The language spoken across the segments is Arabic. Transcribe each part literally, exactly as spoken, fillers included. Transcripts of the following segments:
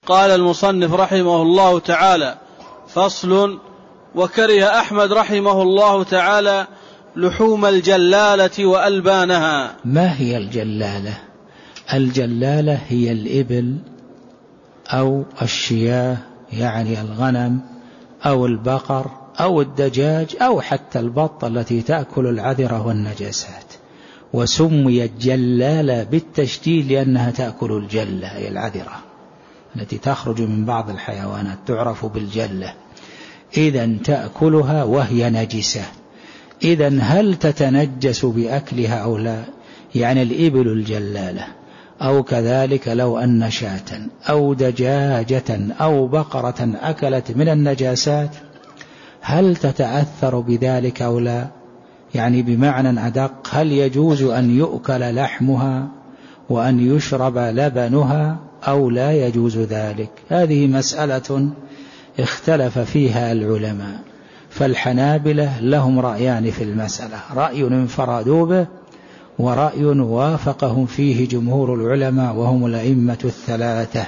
قال المصنف رحمه الله تعالى: فصل. وكره أحمد رحمه الله تعالى لحوم الجلالة وألبانها. ما هي الجلالة؟ الجلالة هي الإبل أو الشياه يعني الغنم أو البقر أو الدجاج أو حتى البط التي تأكل العذرة والنجاسات، وسميت جلالة بالتشديد لأنها تأكل الجلة أي العذرة التي تخرج من بعض الحيوانات تعرف بالجلة. إذن تأكلها وهي نجسة. إذن هل تتنجس بأكلها أو لا؟ يعني الإبل الجلالة، أو كذلك لو أن شاة أو دجاجة أو بقرة أكلت من النجاسات هل تتأثر بذلك أو لا؟ يعني بمعنى أدق، هل يجوز أن يؤكل لحمها وأن يشرب لبنها أو لا يجوز ذلك؟ هذه مسألة اختلف فيها العلماء، فالحنابلة لهم رأيان في المسألة، رأي انفردوا به ورأي وافقهم فيه جمهور العلماء وهم الأئمة الثلاثة.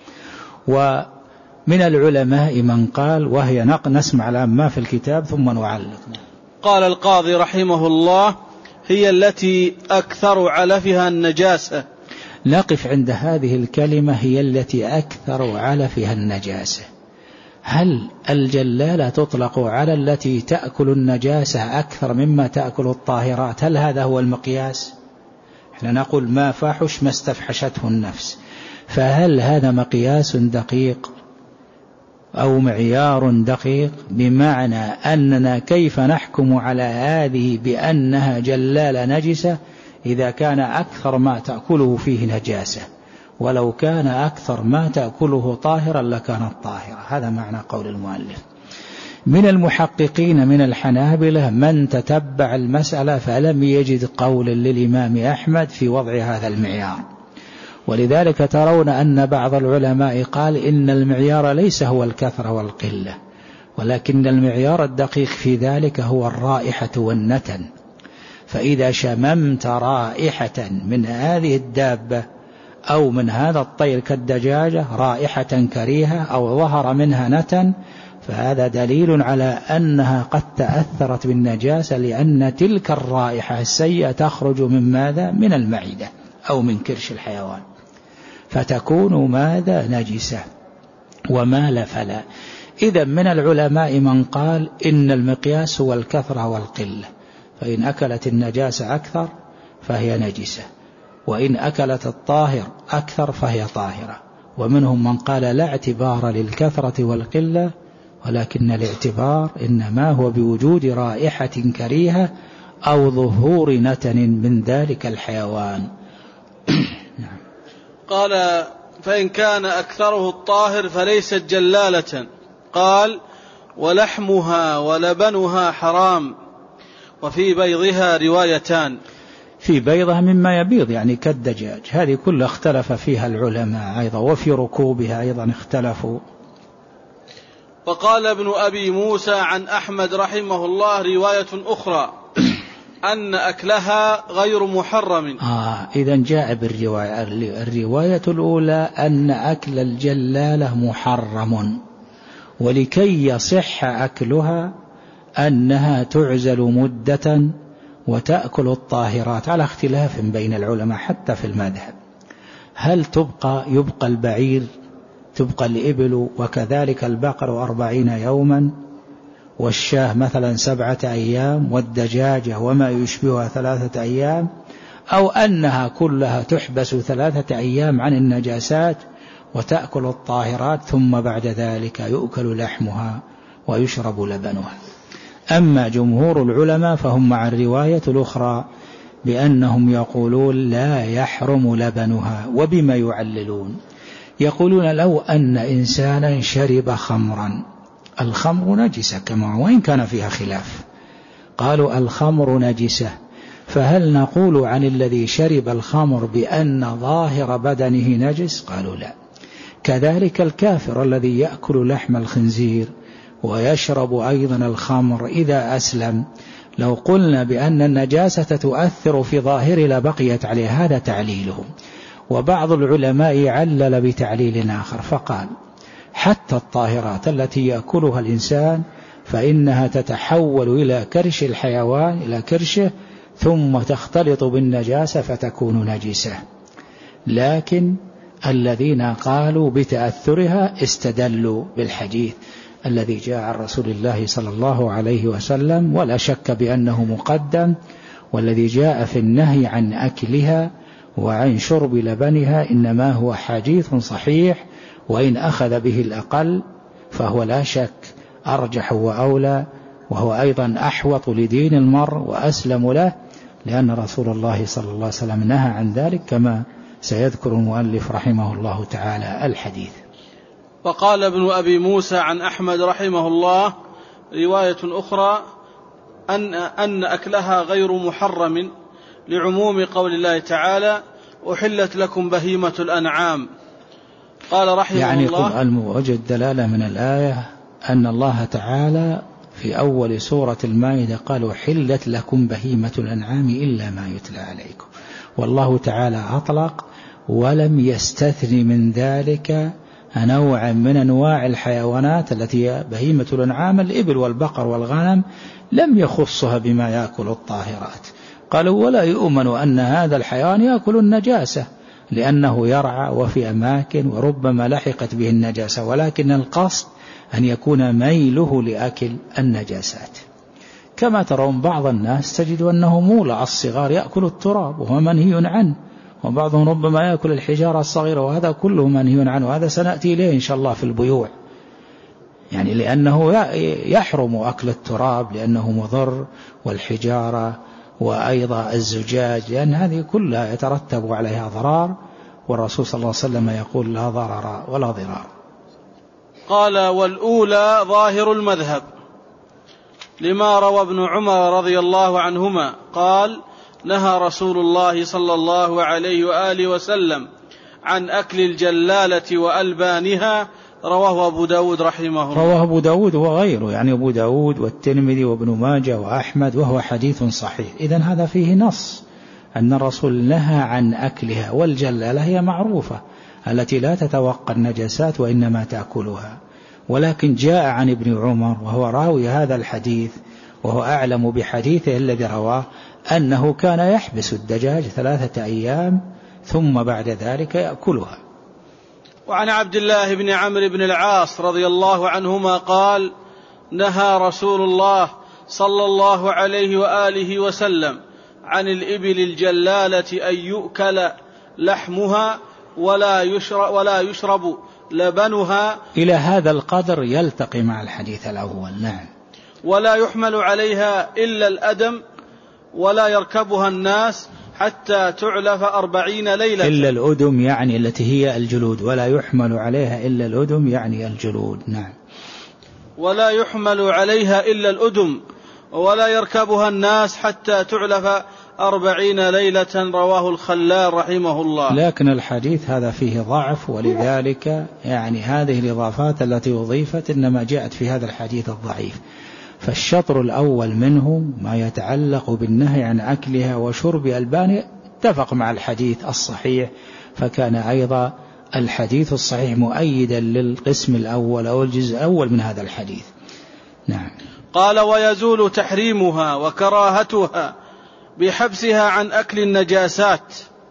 ومن العلماء من قال، وهي نسمع الآن ما في الكتاب ثم نعلق. قال القاضي رحمه الله: هي التي أكثر علفها النجاسة. نقف عند هذه الكلمة، هي التي أكثر علفها النجاسة. هل الجلالة تطلق على التي تأكل النجاسة أكثر مما تأكل الطاهرات؟ هل هذا هو المقياس؟ احنا نقول ما فاحش ما استفحشته النفس، فهل هذا مقياس دقيق أو معيار دقيق؟ بمعنى أننا كيف نحكم على هذه بأنها جلالة نجسة إذا كان أكثر ما تأكله فيه نجاسة، ولو كان أكثر ما تأكله طاهرا لكانت طاهرة. هذا معنى قول المؤلف. من المحققين من الحنابلة من تتبع المسألة فلم يجد قول للإمام أحمد في وضع هذا المعيار، ولذلك ترون أن بعض العلماء قال إن المعيار ليس هو الكثرة والقلة، ولكن المعيار الدقيق في ذلك هو الرائحة والنتن. فإذا شممت رائحة من هذه الدابة أو من هذا الطير كالدجاجة رائحة كريهة أو ظهر منها نتن، فهذا دليل على أنها قد تأثرت بالنجاسة، لأن تلك الرائحة السيئة تخرج من ماذا؟ من المعدة أو من كرش الحيوان، فتكون ماذا؟ نجسة. وما لا فلا. إذا من العلماء من قال إن المقياس هو الكثرة والقلة، فإن أكلت النجاسة أكثر فهي نجسة، وإن أكلت الطاهر أكثر فهي طاهرة. ومنهم من قال لا اعتبار للكثرة والقلة، ولكن الاعتبار إنما هو بوجود رائحة كريهة أو ظهور نتن من ذلك الحيوان. قال: فإن كان أكثره الطاهر فليست جلالة. قال: ولحمها ولبنها حرام، وفي بيضها روايتان. في بيضها مما يبيض يعني كالدجاج، هذه كلها اختلف فيها العلماء أيضا، وفي ركوبها أيضا اختلفوا. وقال ابن أبي موسى عن أحمد رحمه الله رواية أخرى أن أكلها غير محرم. آه إذن جاء بالرواية الرواية الأولى أن أكل الجلالة محرم، ولكي يصح أكلها أنها تعزل مدة وتأكل الطاهرات، على اختلاف بين العلماء حتى في المذهب. هل تبقى يبقى البعير، تبقى الإبل وكذلك البقر أربعين يوما، والشاه مثلا سبعة أيام، والدجاجة وما يشبهها ثلاثة أيام، أو أنها كلها تحبس ثلاثة أيام عن النجاسات وتأكل الطاهرات ثم بعد ذلك يؤكل لحمها ويشرب لبنها؟ أما جمهور العلماء فهم مع الرواية الأخرى بأنهم يقولون لا يحرم لبنها. وبما يعللون؟ يقولون لو أن إنسانا شرب خمرا، الخمر نجسة كما وإن كان فيها خلاف، قالوا الخمر نجسة، فهل نقول عن الذي شرب الخمر بأن ظاهر بدنه نجس؟ قالوا لا. كذلك الكافر الذي يأكل لحم الخنزير ويشرب أيضا الخمر إذا أسلم، لو قلنا بأن النجاسة تؤثر في ظاهر لبقيت عليه، هذا تعليلهم. وبعض العلماء علل بتعليل آخر فقال حتى الطاهرات التي يأكلها الإنسان فإنها تتحول إلى كرش الحيوان إلى كرشه ثم تختلط بالنجاسة فتكون نجسة. لكن الذين قالوا بتأثرها استدلوا بالحديث الذي جاء عن رسول الله صلى الله عليه وسلم ولا شك بأنه مقدم، والذي جاء في النهي عن أكلها وعن شرب لبنها إنما هو حديث صحيح، وإن أخذ به الأقل فهو لا شك أرجح وأولى، وهو أيضا أحوط لدين المرء وأسلم له، لأن رسول الله صلى الله عليه وسلم نهى عن ذلك كما سيذكر المؤلف رحمه الله تعالى الحديث. وقال ابن أبي موسى عن أحمد رحمه الله رواية أخرى أن, أن أكلها غير محرم لعموم قول الله تعالى أحلت لكم بهيمة الأنعام. قال رحمه يعني الله يعني وجد دلالة من الآية أن الله تعالى في أول سورة المائدة قال أحلت لكم بهيمة الأنعام إلا ما يتلى عليكم، والله تعالى أطلق ولم يستثني من ذلك نوعا من أنواع الحيوانات التي بهيمة الأنعام الإبل والبقر والغنم لم يخصها بما يأكل الطاهرات. قالوا ولا يؤمن أن هذا الحيوان يأكل النجاسة لأنه يرعى وفي أماكن وربما لحقت به النجاسة، ولكن القصد أن يكون ميله لأكل النجاسات. كما ترون بعض الناس تجد أنه مولع الصغار يأكل التراب وهو منهي عنه، وبعضهم ربما يأكل الحجارة الصغيرة وهذا كله منهي عنه، وهذا سنأتي إليه إن شاء الله في البيوع، يعني لأنه يحرم أكل التراب لأنه مضر، والحجارة وأيضا الزجاج لأن هذه كلها يترتب عليها ضرار، والرسول صلى الله عليه وسلم يقول لا ضرر ولا ضرار. قال والأولى ظاهر المذهب لما روى ابن عمر رضي الله عنهما قال نهى رسول الله صلى الله عليه وآله وسلم عن أكل الجلالة وألبانها، رواه أبو داود رحمه الله. رواه أبو داود وغيره، يعني أبو داود والترمذي وابن ماجه وأحمد، وهو حديث صحيح. إذن هذا فيه نص أن الرسول نهى عن أكلها، والجلالة هي معروفة التي لا تتوقع النجاسات وإنما تأكلها، ولكن جاء عن ابن عمر وهو راوي هذا الحديث وهو أعلم بحديثه الذي رواه أنه كان يحبس الدجاج ثلاثة أيام ثم بعد ذلك يأكلها. وعن عبد الله بن عمرو بن العاص رضي الله عنهما قال نهى رسول الله صلى الله عليه وآله وسلم عن الإبل الجلالة أن يؤكل لحمها ولا يشرب, ولا يشرب لبنها. إلى هذا القدر يلتقي مع الحديث الأول. نعم. ولا يحمل عليها إلا الأدم ولا يركبها الناس حتى تعلف أربعين ليلة. إلا الأدم يعني التي هي الجلود، ولا يحمل عليها إلا الأدم يعني الجلود. نعم. ولا يحمل عليها إلا الأدم ولا يركبها الناس حتى تعلف أربعين ليلة، رواه الخلال رحمه الله. لكن الحديث هذا فيه ضعف، ولذلك يعني هذه الإضافات التي أضيفت إنما جاءت في هذا الحديث الضعيف. فالشطر الأول منه ما يتعلق بالنهي عن أكلها وشرب ألبانها اتفق مع الحديث الصحيح، فكان أيضا الحديث الصحيح مؤيدا للقسم الأول أو الجزء الأول من هذا الحديث. نعم. قال ويزول تحريمها وكراهتها بحبسها عن أكل النجاسات،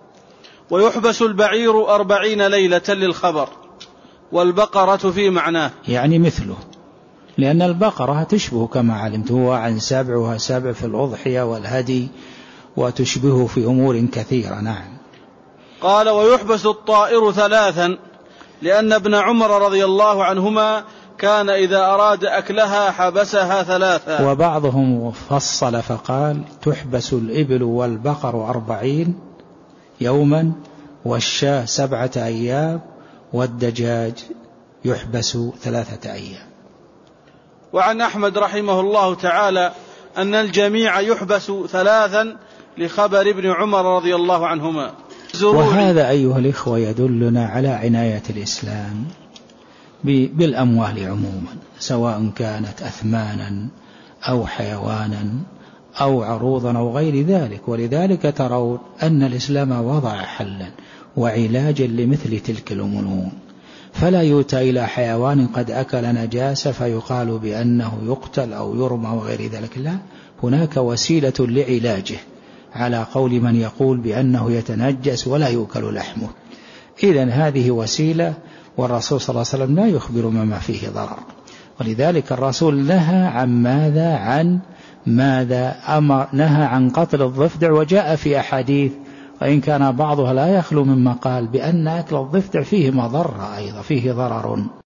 ويحبس البعير أربعين ليلة للخبر، والبقرة في معناه يعني مثله، لأن البقرة تشبه كما علمت هو عن سبعها سبع في الأضحية والهدي، وتشبه في أمور كثيرة. نعم. قال ويحبس الطائر ثلاثا، لأن ابن عمر رضي الله عنهما كان إذا أراد أكلها حبسها ثلاثا. وبعضهم فصل فقال تحبس الإبل والبقر أربعين يوما، والشاة سبعة أيام، والدجاج يحبس ثلاثة أيام. وعن أحمد رحمه الله تعالى أن الجميع يحبس ثلاثا لخبر ابن عمر رضي الله عنهما. وهذا أيها الإخوة يدلنا على عناية الإسلام بالأموال عموما، سواء كانت أثمانا أو حيوانا أو عروضا أو غير ذلك. ولذلك ترون أن الإسلام وضع حلا وعلاجا لمثل تلك الأمور، فلا يؤتى إلى حيوان قد أكل نجاسة فيقال بأنه يقتل أو يرمى وغير ذلك، لا، هناك وسيلة لعلاجه على قول من يقول بأنه يتنجس ولا يؤكل لحمه. إذن هذه وسيلة، والرسول صلى الله عليه وسلم لا يخبر مما فيه ضرر، ولذلك الرسول نهى عن ماذا؟ عن ماذا أمر؟ نهى عن قتل الضفدع، وجاء في أحاديث وإن كان بعضها لا يخلو مما قال بأن أكل الضفدع فيه مضرة أيضا، فيه ضرر.